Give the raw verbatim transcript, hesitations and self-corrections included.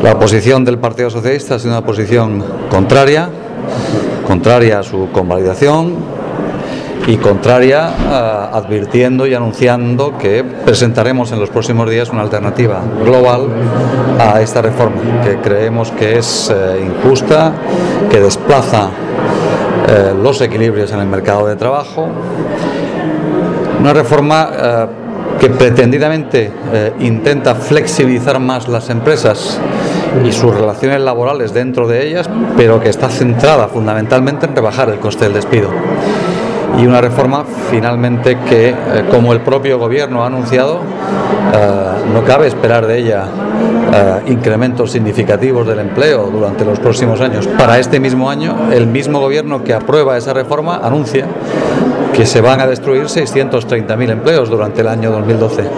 La posición del Partido Socialista ha sido una posición contraria, contraria a su convalidación y contraria, uh, advirtiendo y anunciando que presentaremos en los próximos días una alternativa global a esta reforma, que creemos que es uh, injusta, que desplaza uh, los equilibrios en el mercado de trabajo, una reforma uh, que pretendidamente eh, intenta flexibilizar más las empresas y sus relaciones laborales dentro de ellas, pero que está centrada fundamentalmente en rebajar el coste del despido. Y una reforma finalmente que, eh, como el propio gobierno ha anunciado, eh, no cabe esperar de ella eh, incrementos significativos del empleo durante los próximos años. Para este mismo año, el mismo gobierno que aprueba esa reforma anuncia que se van a destruir seiscientos treinta mil empleos durante el año dos mil doce.